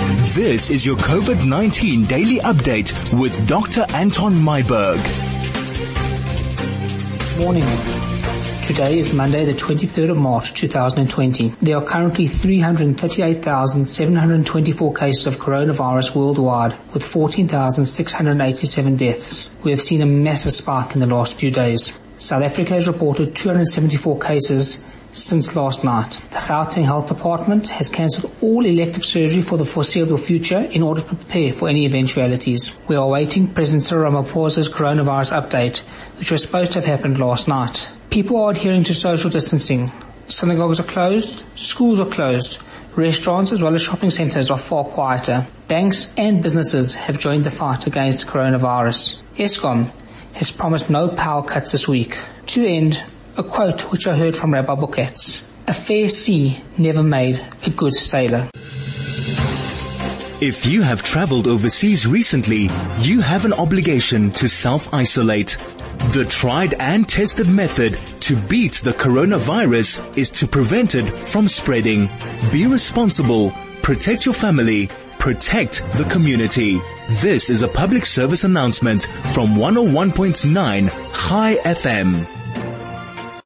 This is your COVID-19 daily update with Dr. Anton Myburg. Morning. Today is Monday, the 23rd of March, 2020. There are currently 338,724 cases of coronavirus worldwide, with 14,687 deaths. We have seen a massive spike in the last few days. South Africa has reported 274 cases since last night. The Gauteng Health Department has cancelled all elective surgery for the foreseeable future in order to prepare for any eventualities. We are awaiting President Cyril Ramaphosa's coronavirus update, which was supposed to have happened last night. People are adhering to social distancing. Synagogues are closed, schools are closed, restaurants as well as shopping centres are far quieter. Banks and businesses have joined the fight against coronavirus. Eskom has promised no power cuts this week. To end, a quote which I heard from Rabbi Bukatz: "A fair sea never made a good sailor." If you have traveled overseas recently, you have an obligation to self-isolate. The tried and tested method to beat the coronavirus is to prevent it from spreading. Be responsible, protect your family, protect the community. This is a public service announcement from 101.9 Chai FM.